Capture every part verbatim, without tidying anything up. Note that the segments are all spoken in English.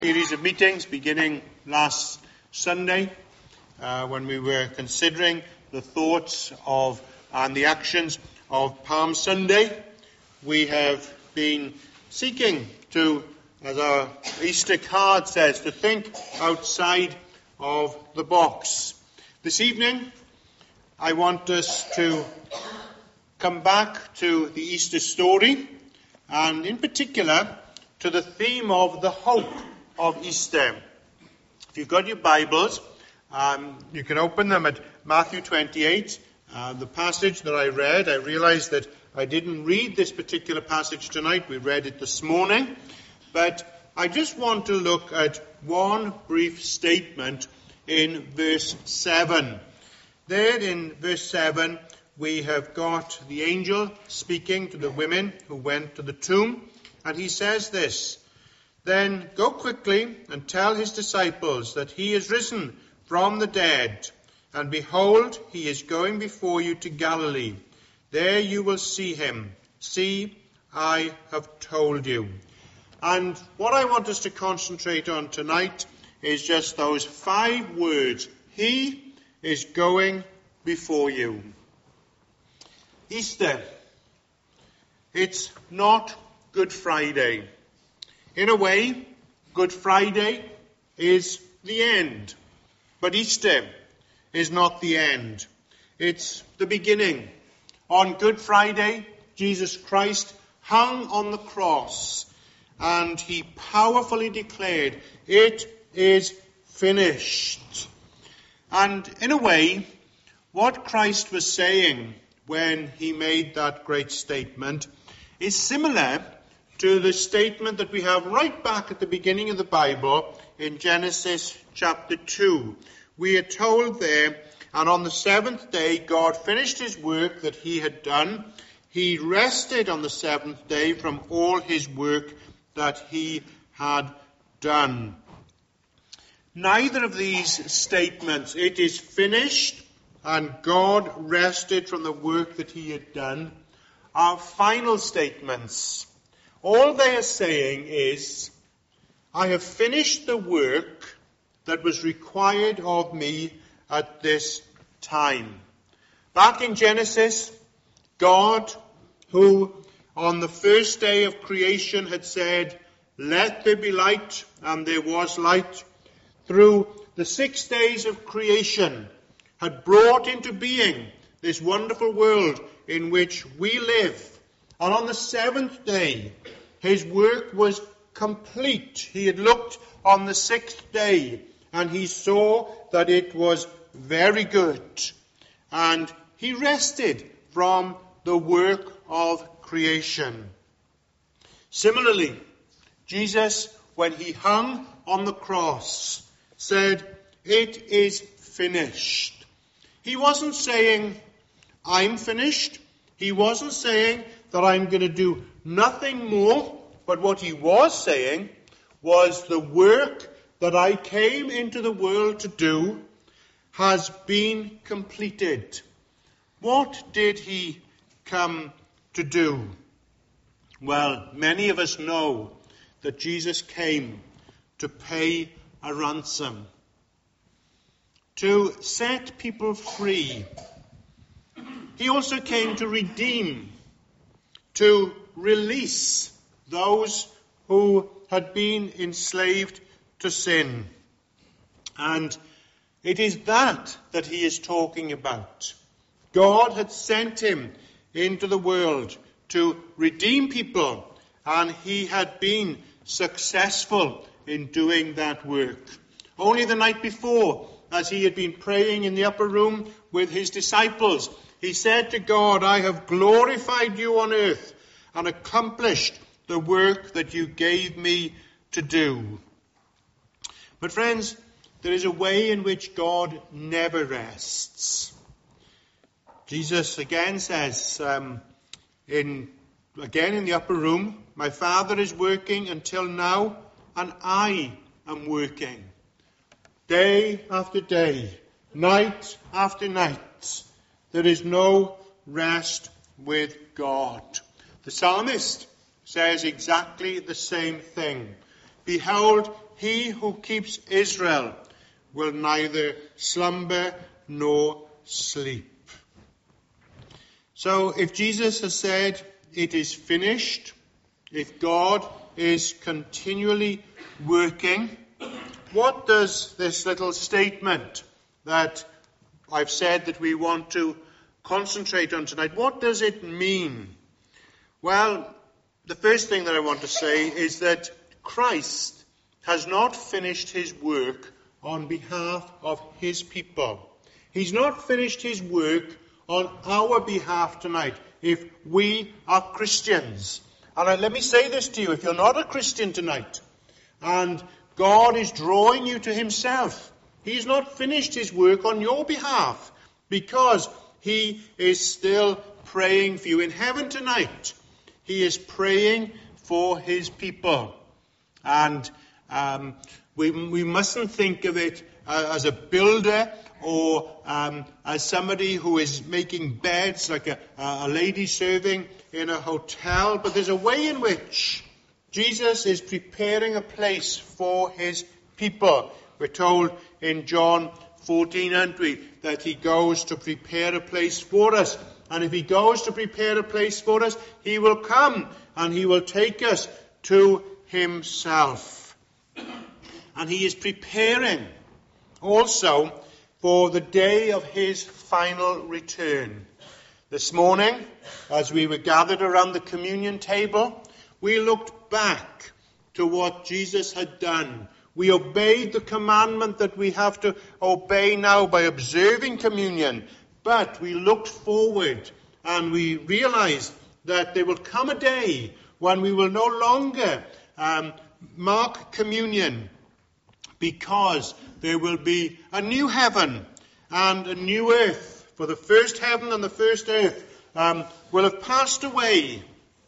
Series of meetings beginning last Sunday uh, when we were considering the thoughts of and the actions of Palm Sunday. We have been seeking to, as our Easter card says, to think outside of the box. This evening I want us to come back to the Easter story, and in particular to the theme of the hope of Easter. If you've got your Bibles, um, you can open them at Matthew twenty-eight. Uh, the passage that I read, I realized that I didn't read this particular passage tonight. We read it this morning. But I just want to look at one brief statement in verse seven. There in verse seven, we have got the angel speaking to the women who went to the tomb. And he says this: "Then go quickly and tell his disciples that he is risen from the dead. And behold, he is going before you to Galilee. There you will see him. See, I have told you." And what I want us to concentrate on tonight is just those five words. He is going before you. Easter. It's not Good Friday. In a way, Good Friday is the end. But Easter is not the end. It's the beginning. On Good Friday, Jesus Christ hung on the cross, and he powerfully declared, "It is finished." And in a way, what Christ was saying when he made that great statement is similar to the statement that we have right back at the beginning of the Bible in Genesis chapter two. We are told there, "And on the seventh day God finished his work that he had done. He rested on the seventh day from all his work that he had done." Neither of these statements, "it is finished" and "God rested from the work that he had done," are final statements. All they are saying is, I have finished the work that was required of me at this time. Back in Genesis, God, who on the first day of creation had said, "Let there be light," and there was light, through the six days of creation, had brought into being this wonderful world in which we live. And on the seventh day, his work was complete. He had looked on the sixth day, and he saw that it was very good. And he rested from the work of creation. Similarly, Jesus, when he hung on the cross, said, "It is finished." He wasn't saying, "I'm finished." He wasn't saying that I'm going to do nothing more. But what he was saying was, the work that I came into the world to do has been completed. What did he come to do? Well, many of us know that Jesus came to pay a ransom, to set people free. He also came to redeem, to release those who had been enslaved to sin. And it is that that he is talking about. God had sent him into the world to redeem people, and he had been successful in doing that work. Only the night before, as he had been praying in the upper room with his disciples, he said to God, "I have glorified you on earth and accomplished the work that you gave me to do." But friends, there is a way in which God never rests. Jesus again says, um, in again in the upper room, "My Father is working until now, and I am working." Day after day, night after night, there is no rest with God. The psalmist says exactly the same thing. Behold, he who keeps Israel will neither slumber nor sleep. So if Jesus has said it is finished, if God is continually working, what does this little statement that I've said that we want to concentrate on tonight, what does it mean? Well, the first thing that I want to say is that Christ has not finished his work on behalf of his people. He's not finished his work on our behalf tonight if we are Christians. And let me say this to you, if you're not a Christian tonight and God is drawing you to himself, he's not finished his work on your behalf because he is still praying for you. In heaven tonight, he is praying for his people. And um, we, we mustn't think of it uh, as a builder or um, as somebody who is making beds, like a, a lady serving in a hotel. But there's a way in which Jesus is preparing a place for his people. We're told in John fourteen, aren't we, that he goes to prepare a place for us. And if he goes to prepare a place for us, he will come and he will take us to himself. And he is preparing also for the day of his final return. This morning, as we were gathered around the communion table, we looked back to what Jesus had done. We obeyed the commandment that we have to obey now by observing communion. But we looked forward and we realized that there will come a day when we will no longer um, mark communion, because there will be a new heaven and a new earth. For the first heaven and the first earth um, will have passed away,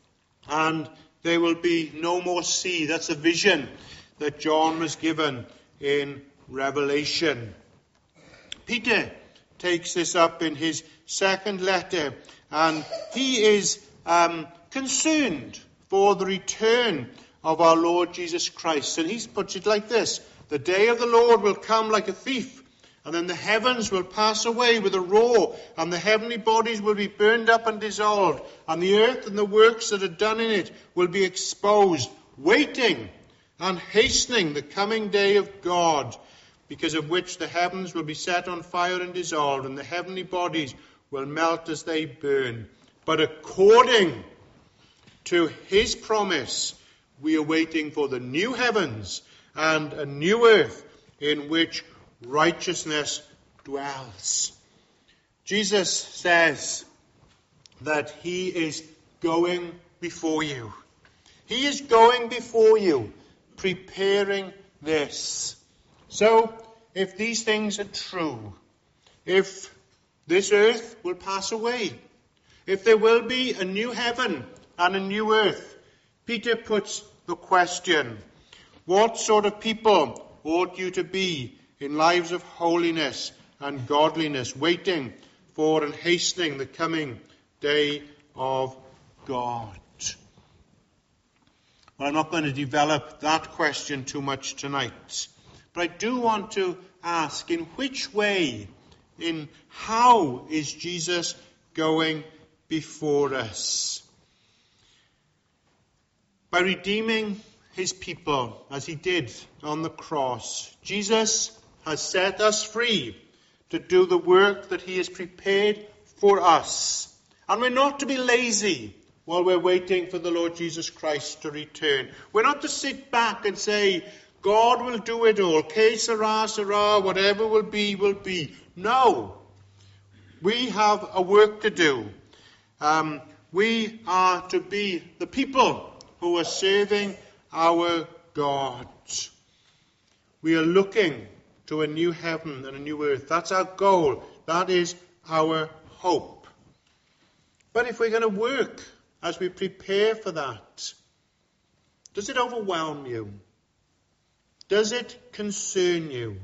and there will be no more sea. That's a vision that John was given in Revelation. Peter takes this up in his second letter, and he is um, concerned for the return of our Lord Jesus Christ. And he puts it like this: the day of the Lord will come like a thief, and then the heavens will pass away with a roar, and the heavenly bodies will be burned up and dissolved, and the earth and the works that are done in it will be exposed, waiting and hastening the coming day of God, because of which the heavens will be set on fire and dissolved, and the heavenly bodies will melt as they burn. But according to his promise, we are waiting for the new heavens and a new earth in which righteousness dwells. Jesus says that he is going before you. He is going before you, preparing this. So, if these things are true, if this earth will pass away, if there will be a new heaven and a new earth, Peter puts the question: what sort of people ought you to be in lives of holiness and godliness, waiting for and hastening the coming day of God? Well, I'm not going to develop that question too much tonight, but I do want to ask, in which way, in how is Jesus going before us? By redeeming his people, as he did on the cross. Jesus has set us free to do the work that he has prepared for us. And we're not to be lazy while we're waiting for the Lord Jesus Christ to return. We're not to sit back and say, God will do it all. Que sera, sera, whatever will be, will be. No. We have a work to do. Um, we are to be the people who are serving our God. We are looking to a new heaven and a new earth. That's our goal. That is our hope. But if we're going to work as we prepare for that, does it overwhelm you? Does it concern you?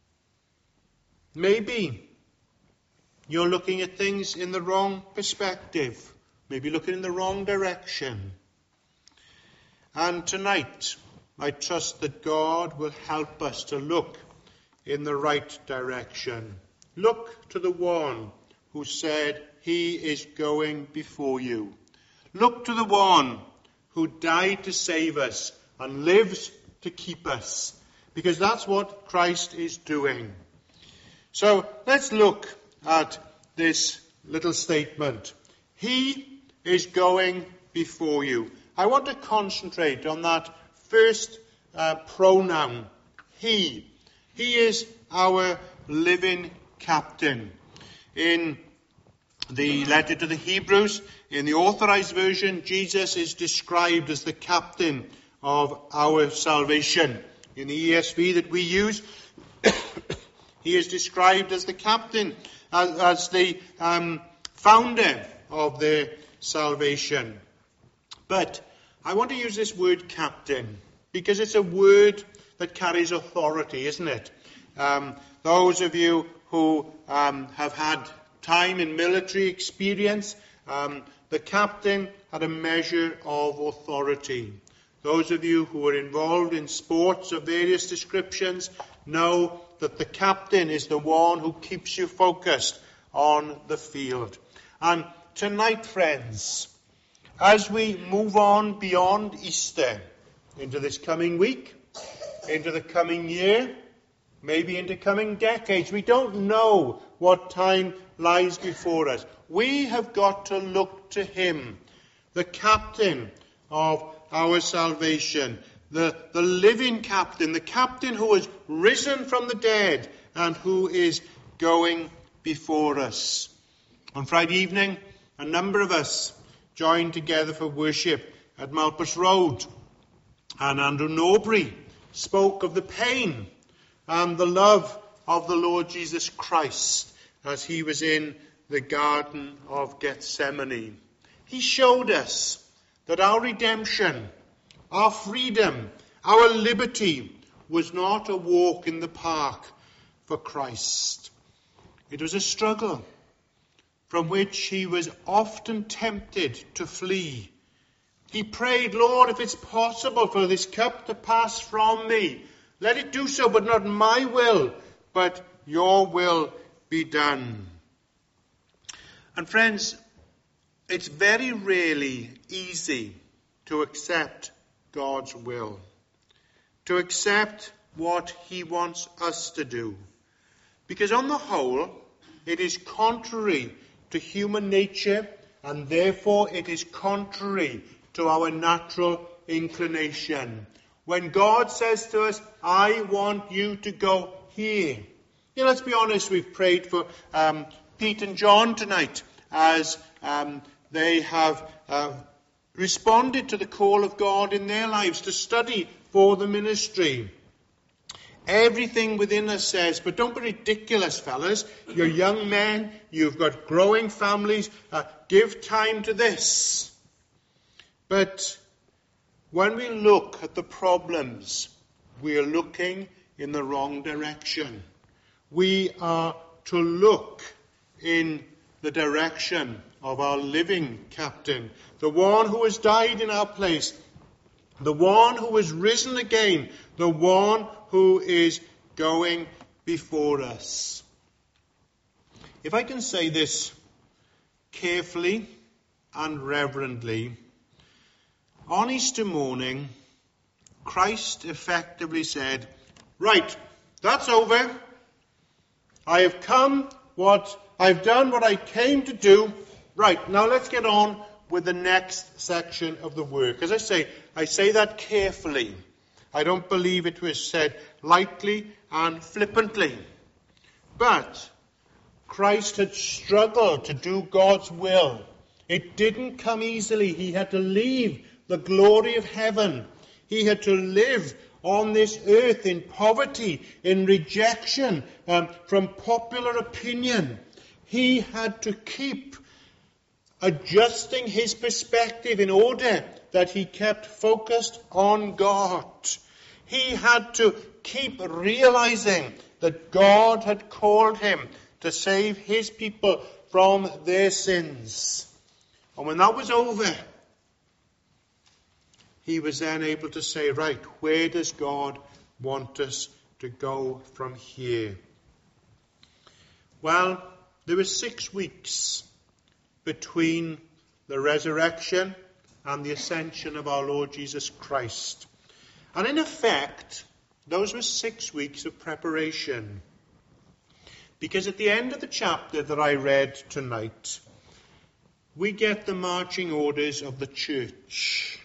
Maybe you're looking at things in the wrong perspective. Maybe looking in the wrong direction. And tonight, I trust that God will help us to look in the right direction. Look to the one who said he is going before you. Look to the one who died to save us and lives to keep us, because that's what Christ is doing. So let's look at this little statement. He is going before you. I want to concentrate on that first uh, pronoun, he. He is our living captain. In the letter to the Hebrews, in the authorized version, Jesus is described as the captain of our salvation. In the E S V that we use, he is described as the captain, as, as the um, founder of their salvation. But I want to use this word captain because it's a word that carries authority, isn't it? Um, those of you who um, have had time in military experience, um, the captain had a measure of authority. Those of you who are involved in sports of various descriptions know that the captain is the one who keeps you focused on the field. And tonight, friends, as we move on beyond Easter into this coming week, into the coming year, maybe into coming decades, we don't know what time lies before us. We have got to look to him, the captain of our salvation, the, the living captain, the captain who has risen from the dead and who is going before us. On Friday evening, a number of us joined together for worship at Malpas Road, and Andrew Norbury spoke of the pain and the love of the Lord Jesus Christ as he was in the Garden of Gethsemane. He showed us that our redemption, our freedom, our liberty was not a walk in the park for Christ. It was a struggle from which he was often tempted to flee. He prayed, Lord, if it's possible for this cup to pass from me, let it do so, but not my will, but your will be done. And friends, it's very rarely easy to accept God's will, to accept what he wants us to do. Because on the whole, it is contrary to human nature, and therefore it is contrary to our natural inclination. When God says to us, I want you to go here. You know, let's be honest, we've prayed for um, Pete and John tonight as um, they have uh, responded to the call of God in their lives to study for the ministry. Everything within us says, but don't be ridiculous, fellas. You're young men, you've got growing families, uh, give time to this. But when we look at the problems, we are looking in the wrong direction. We are to look in the direction of our living captain, the one who has died in our place, the one who has risen again, the one who is going before us. If I can say this carefully and reverently, on Easter morning, Christ effectively said, right, that's over. I have come what I've done what I came to do. Right, now let's get on with the next section of the work. As I say, I say that carefully. I don't believe it was said lightly and flippantly. But Christ had struggled to do God's will. It didn't come easily. He had to leave the glory of heaven. He had to live on this earth in poverty, in rejection um, from popular opinion. He had to keep adjusting his perspective in order that he kept focused on God. He had to keep realizing that God had called him to save his people from their sins. And when that was over, he was then able to say, right, where does God want us to go from here? Well, there were six weeks between the resurrection and the ascension of our Lord Jesus Christ. And in effect, those were six weeks of preparation. Because at the end of the chapter that I read tonight, we get the marching orders of the church.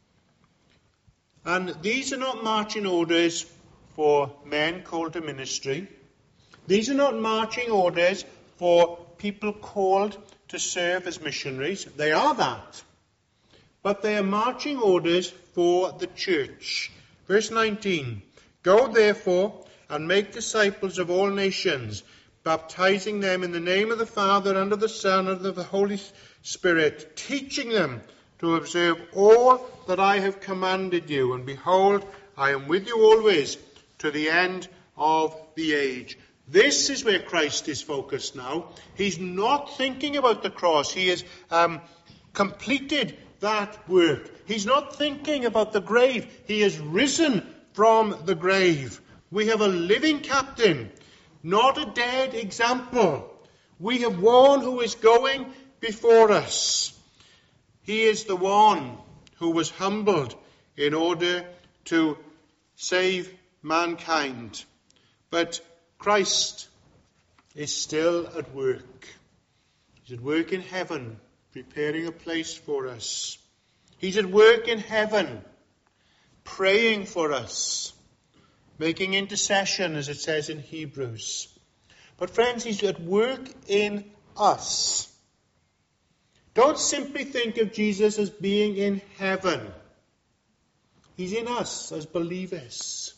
And these are not marching orders for men called to ministry. These are not marching orders for people called to serve as missionaries. They are that. But they are marching orders for the church. Verse nineteen, go therefore and make disciples of all nations, baptizing them in the name of the Father and of the Son and of the Holy Spirit, teaching them to observe all that I have commanded you. And behold, I am with you always to the end of the age. This is where Christ is focused now. He's not thinking about the cross. He has um, completed that work. He's not thinking about the grave. He has risen from the grave. We have a living captain, not a dead example. We have one who is going before us. He is the one who was humbled in order to save mankind. But Christ is still at work. He's at work in heaven, preparing a place for us. He's at work in heaven, praying for us, making intercession, as it says in Hebrews. But friends, he's at work in us. Don't simply think of Jesus as being in heaven. He's in us as believers.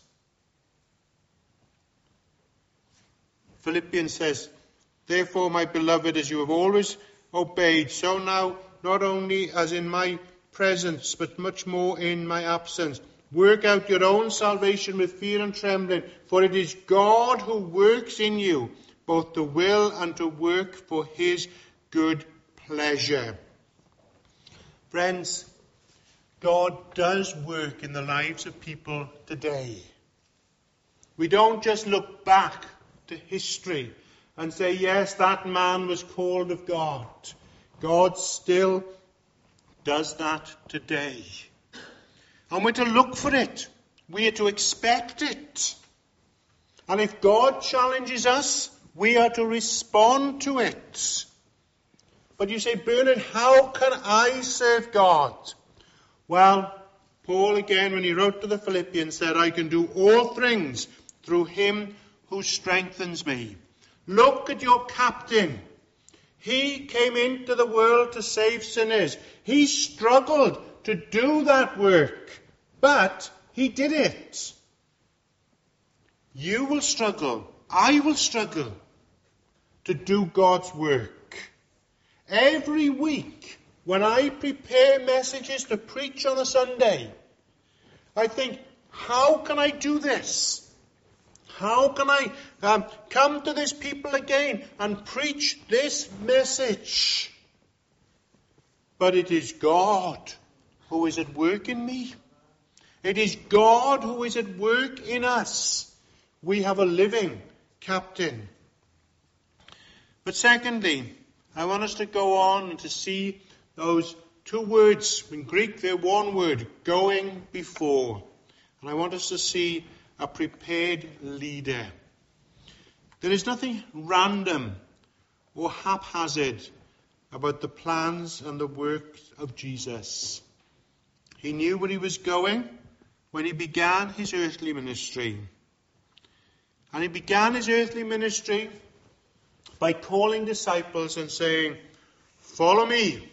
Philippians says, therefore, my beloved, as you have always obeyed, so now, not only as in my presence, but much more in my absence, work out your own salvation with fear and trembling, for it is God who works in you, both to will and to work for his good pleasure. Friends, God does work in the lives of people today. We don't just look back to history and say, yes, that man was called of God. God still does that today. And we're to look for it. We are to expect it. And if God challenges us, we are to respond to it. But you say, Bernard, how can I serve God? Well, Paul again, when he wrote to the Philippians, said, I can do all things through him who strengthens me. Look at your captain. He came into the world to save sinners. He struggled to do that work, but he did it. You will struggle. I will struggle to do God's work. Every week, when I prepare messages to preach on a Sunday, I think, how can I do this? How can I um, come to this people again and preach this message? But it is God who is at work in me. It is God who is at work in us. We have a living captain. But secondly, I want us to go on and to see those two words. In Greek, they're one word, going before. And I want us to see a prepared leader. There is nothing random or haphazard about the plans and the work of Jesus. He knew where he was going when he began his earthly ministry. And he began his earthly ministry by calling disciples and saying, follow me.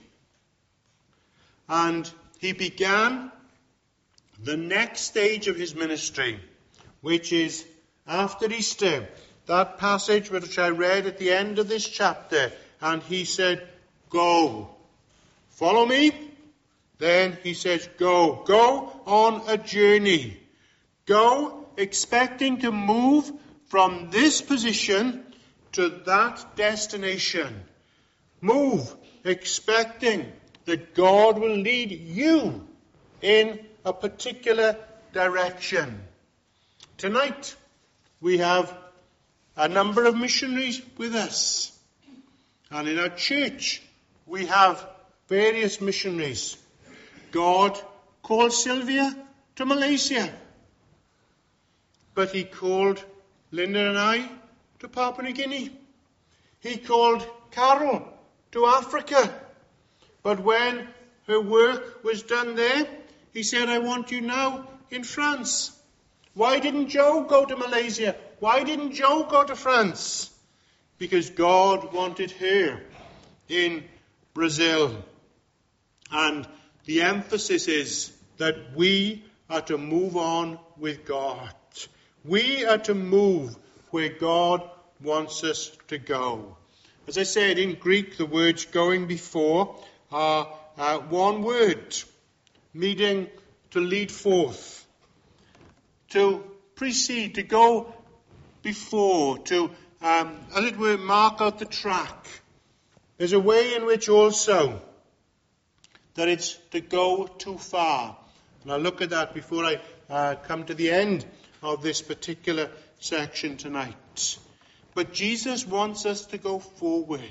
And he began the next stage of his ministry, which is after Easter. That passage which I read at the end of this chapter. And he said, go. Follow me. Then he says, go. Go on a journey. Go expecting to move from this position to that destination. Move expecting that God will lead you in a particular direction. Tonight, we have a number of missionaries with us. And in our church, we have various missionaries. God called Sylvia to Malaysia. But he called Linda and I to Papua New Guinea. He called Carol to Africa. But when her work was done there, he said, I want you now in France. Why didn't Joe go to Malaysia? Why didn't Joe go to France? Because God wanted her in Brazil. And the emphasis is that we are to move on with God. We are to move where God wants us to go. As I said, in Greek, the words going before are uh, one word, meaning to lead forth, to precede, to go before, to, um, as it were, mark out the track. There's a way in which also that it's to go too far. And I'll look at that before I uh, come to the end of this particular section tonight. But Jesus wants us to go forward.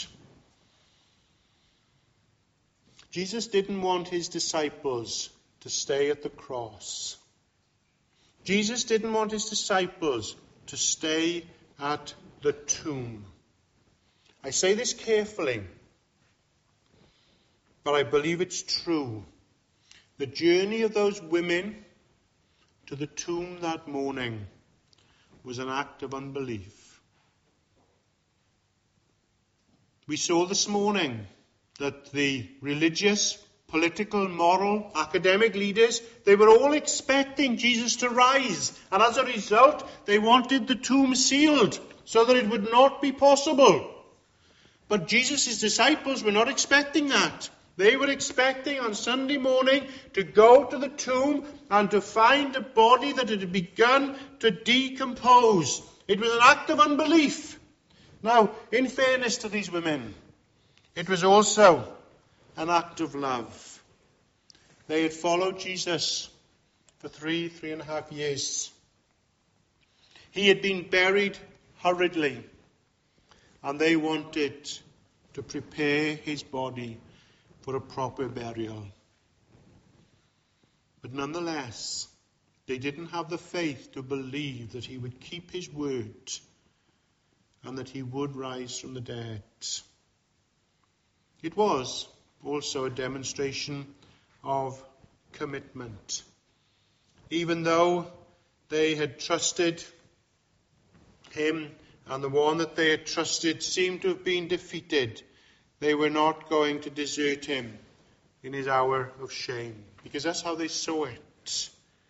Jesus didn't want his disciples to stay at the cross. Jesus didn't want his disciples to stay at the tomb. I say this carefully, but I believe it's true. The journey of those women to the tomb that morning was an act of unbelief. We saw this morning that the religious, political, moral, academic leaders, they were all expecting Jesus to rise. And as a result, they wanted the tomb sealed so that it would not be possible. But Jesus' disciples were not expecting that. They were expecting on Sunday morning to go to the tomb and to find a body that had begun to decompose. It was an act of unbelief. Now, in fairness to these women, it was also an act of love. They had followed Jesus for three, three and a half years. He had been buried hurriedly, and they wanted to prepare his body for a proper burial. But nonetheless, they didn't have the faith to believe that he would keep his word and that he would rise from the dead. It was also a demonstration of commitment. Even though they had trusted him and the one that they had trusted seemed to have been defeated, they were not going to desert him in his hour of shame, because that's how they saw it.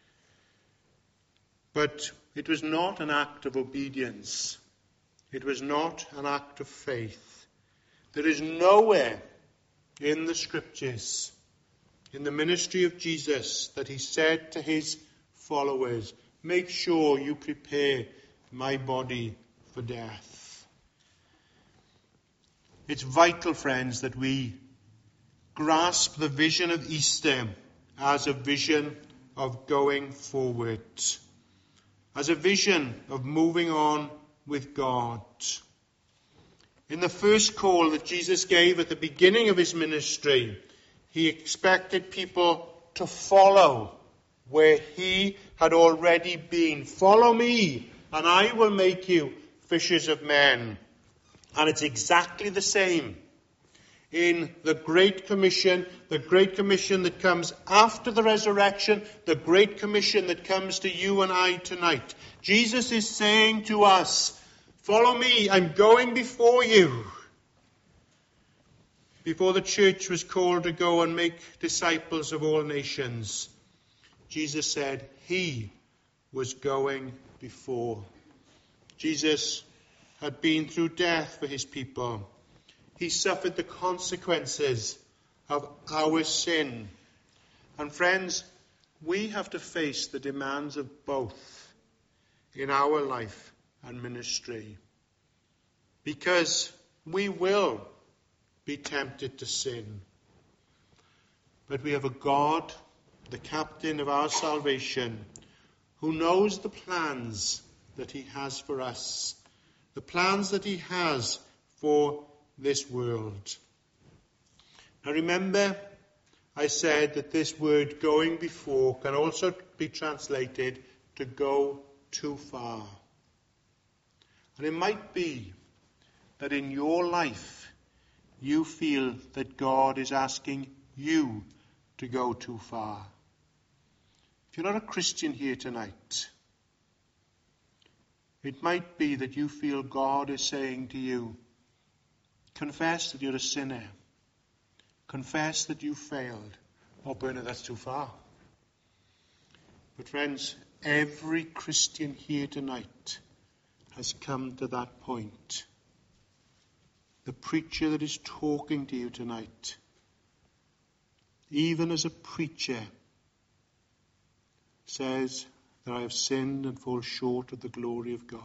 But it was not an act of obedience. It was not an act of faith. There is nowhere in the scriptures, in the ministry of Jesus, that he said to his followers, make sure you prepare my body for death. It's vital, friends, that we grasp the vision of Easter as a vision of going forward, as a vision of moving on with God. In the first call that Jesus gave at the beginning of his ministry, he expected people to follow where he had already been. Follow me, and I will make you fishers of men. And it's exactly the same in the Great Commission, the Great Commission that comes after the resurrection, the Great Commission that comes to you and I tonight. Jesus is saying to us, follow me, I'm going before you. Before the church was called to go and make disciples of all nations, Jesus said he was going before. Jesus had been through death for his people. He suffered the consequences of our sin. And friends, we have to face the demands of both in our life and ministry. Because we will be tempted to sin. But we have a God the captain of our salvation, who knows the plans that he has for us, the plans that he has for this world. Now remember, I said that this word going before can also be translated to go too far. And it might be that in your life you feel that God is asking you to go too far. If you're not a Christian here tonight, it might be that you feel God is saying to you, confess that you're a sinner. Confess that you failed. Oh, Bernard, that's too far. But friends, every Christian here tonight has come to that point. The preacher that is talking to you tonight, even as a preacher, says that I have sinned and fall short of the glory of God.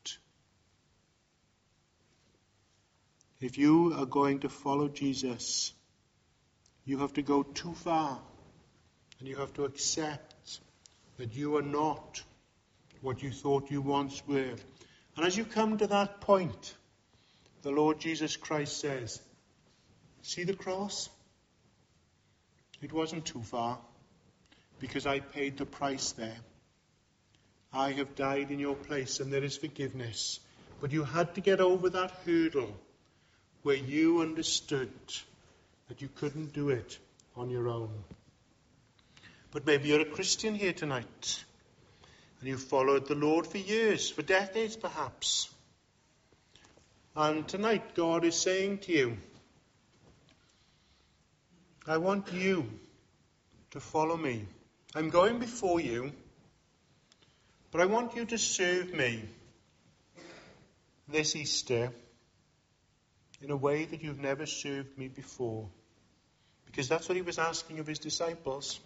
If you are going to follow Jesus, you have to go too far, and you have to accept that you are not what you thought you once were. And as you come to that point, the Lord Jesus Christ says, see the cross? It wasn't too far, because I paid the price there. I have died in your place, and there is forgiveness. But you had to get over that hurdle where you understood that you couldn't do it on your own. But maybe you're a Christian here tonight, and you've followed the Lord for years, for decades perhaps. And tonight God is saying to you, I want you to follow me. I'm going before you, but I want you to serve me this Easter in a way that you've never served me before. Because that's what he was asking of his disciples.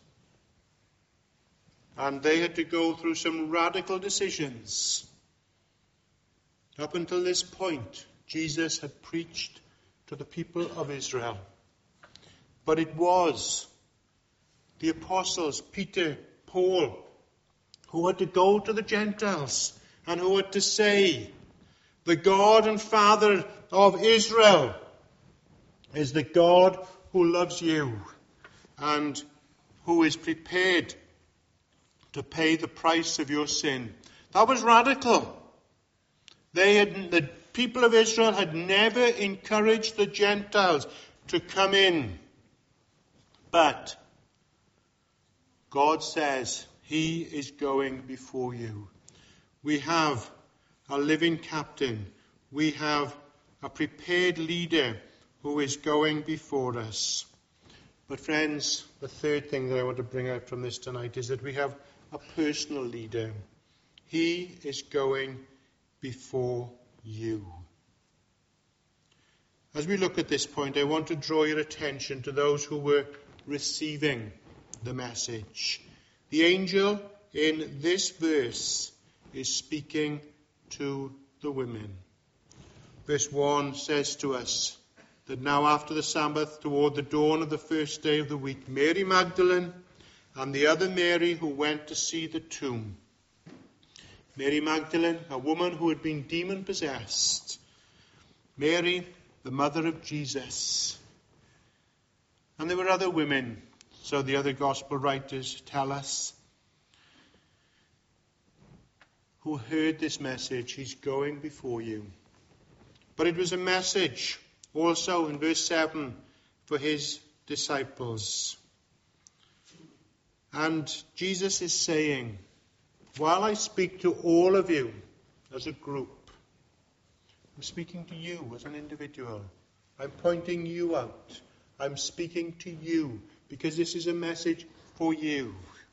And they had to go through some radical decisions. Up until this point, Jesus had preached to the people of Israel. But it was the apostles, Peter, Paul, who had to go to the Gentiles and who had to say, the God and Father of Israel is the God who loves you and who is prepared to pay the price of your sin. That was radical. They had, the people of Israel had never encouraged the Gentiles to come in. But God says he is going before you. We have a living captain. We have a prepared leader who is going before us. But friends, the third thing that I want to bring out from this tonight is that we have a personal leader. He is going before you. As we look at this point, I want to draw your attention to those who were receiving the message. The angel in this verse is speaking to the women. Verse one says to us that now after the Sabbath, toward the dawn of the first day of the week, Mary Magdalene and the other Mary who went to see the tomb. Mary Magdalene, a woman who had been demon-possessed. Mary, the mother of Jesus. And there were other women, so the other gospel writers tell us, who heard this message, he's going before you. But it was a message also in verse seven for his disciples. And Jesus is saying, while I speak to all of you as a group, I'm speaking to you as an individual. I'm pointing you out. I'm speaking to you because this is a message for you.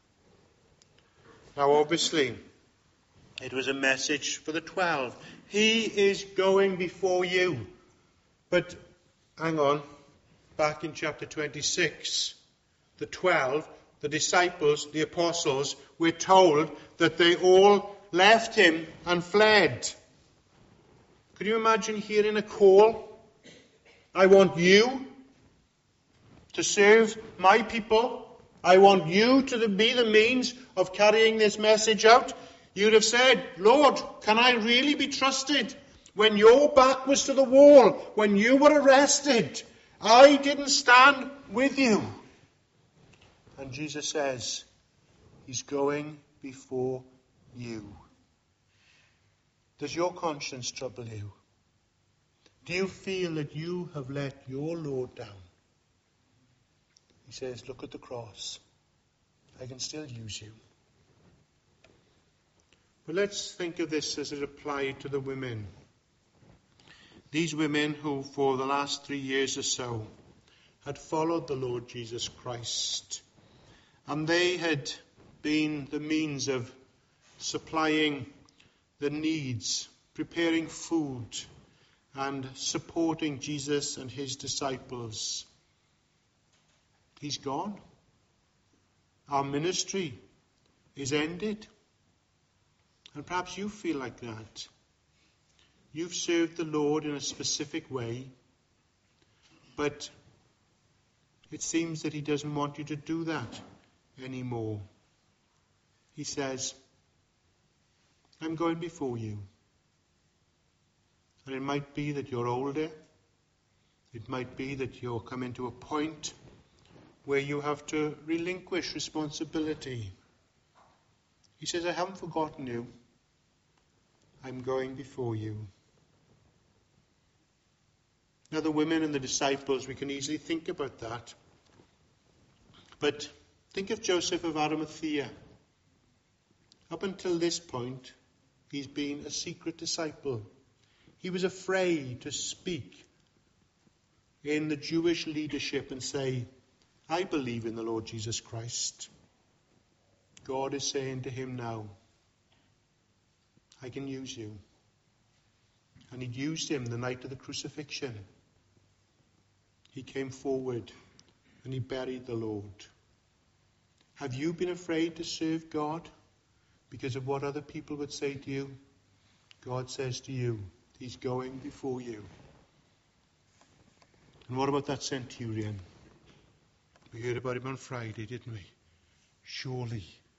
Now obviously, it was a message for the twelve. He is going before you. But hang on, back in chapter twenty-six, the twelve, the disciples, the apostles, we're told that they all left him and fled. Could you imagine hearing a call? I want you to serve my people. I want you to be the means of carrying this message out. You'd have said, Lord, can I really be trusted? When your back was to the wall, when you were arrested, I didn't stand with you. And Jesus says, he's going before you. Does your conscience trouble you? Do you feel that you have let your Lord down? He says, look at the cross. I can still use you. But let's think of this as it applied to the women. These women who, for the last three years or so, had followed the Lord Jesus Christ. And they had been the means of supplying the needs, preparing food, and supporting Jesus and his disciples. He's gone. Our ministry is ended. And perhaps you feel like that. You've served the Lord in a specific way, but it seems that he doesn't want you to do that anymore. He says, I'm going before you. And it might be that you're older. It might be that you're coming to a point where you have to relinquish responsibility. He says, I haven't forgotten you. I'm going before you. Now, the women and the disciples, we can easily think about that. But think of Joseph of Arimathea. Up until this point, he's been a secret disciple. He was afraid to speak in the Jewish leadership and say, I believe in the Lord Jesus Christ. God is saying to him now, I can use you. And he'd used him the night of the crucifixion. He came forward and he buried the Lord. Have you been afraid to serve God because of what other people would say to you? God says to you, he's going before you. And what about that centurion? We heard about him on Friday, didn't we? Surely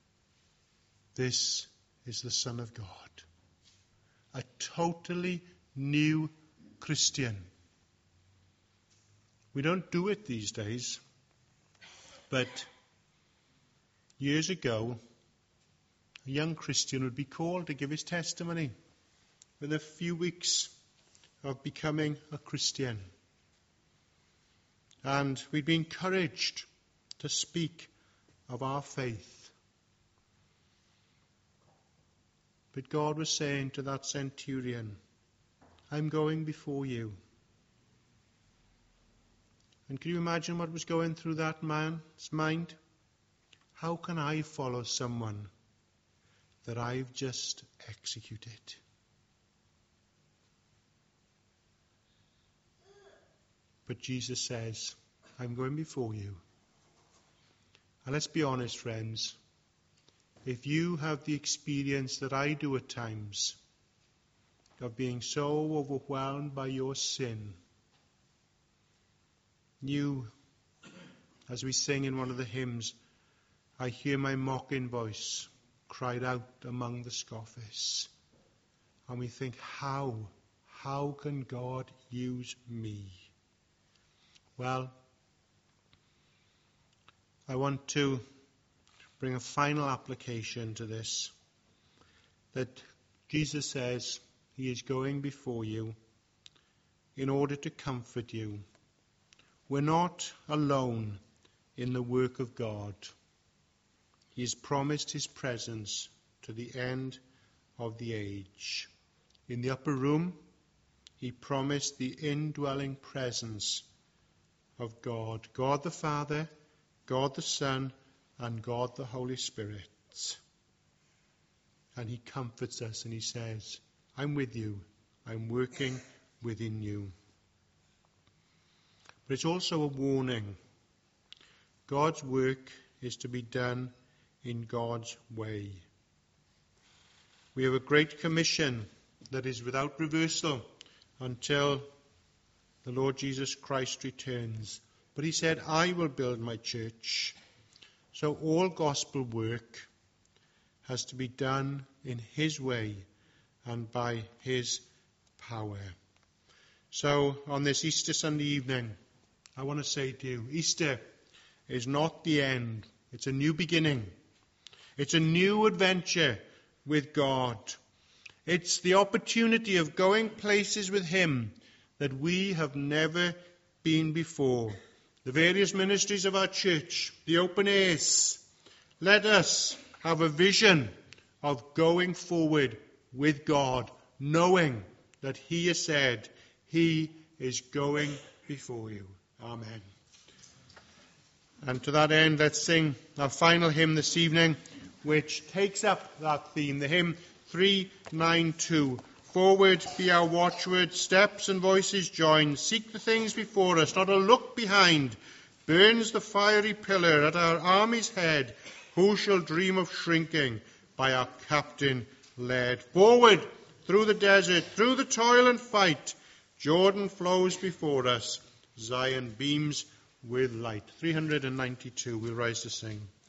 this is the Son of God. A totally new Christian. We don't do it these days, but years ago, a young Christian would be called to give his testimony within a few weeks of becoming a Christian. And we'd be encouraged to speak of our faith. But God was saying to that centurion, I'm going before you. And can you imagine what was going through that man's mind? How can I follow someone that I've just executed? But Jesus says, I'm going before you. And let's be honest, friends. If you have the experience that I do at times of being so overwhelmed by your sin, you, as we sing in one of the hymns, I hear my mocking voice cried out among the scoffers. And we think, how? How can God use me? Well, I want to bring a final application to this. That Jesus says he is going before you in order to comfort you. We're not alone in the work of God. He has promised his presence to the end of the age. In the upper room, he promised the indwelling presence of God. God the Father, God the Son, and God the Holy Spirit. And he comforts us and he says, I'm with you. I'm working within you. But it's also a warning. God's work is to be done in God's way. We have a great commission that is without reversal until the Lord Jesus Christ returns. But he said, I will build my church. So all gospel work has to be done in his way and by his power. So on this Easter Sunday evening, I want to say to you, Easter is not the end. It's a new beginning. It's a new adventure with God. It's the opportunity of going places with him that we have never been before. The various ministries of our church, the open airs. Let us have a vision of going forward with God, knowing that he has said he is going before you. Amen. And to that end, let's sing our final hymn this evening, which takes up that theme, the hymn three ninety-two. Forward be our watchword, steps and voices join. Seek the things before us, not a look behind. Burns the fiery pillar at our army's head. Who shall dream of shrinking by our captain led? Forward through the desert, through the toil and fight. Jordan flows before us. Zion beams with light. three ninety-two. We'll rise to sing.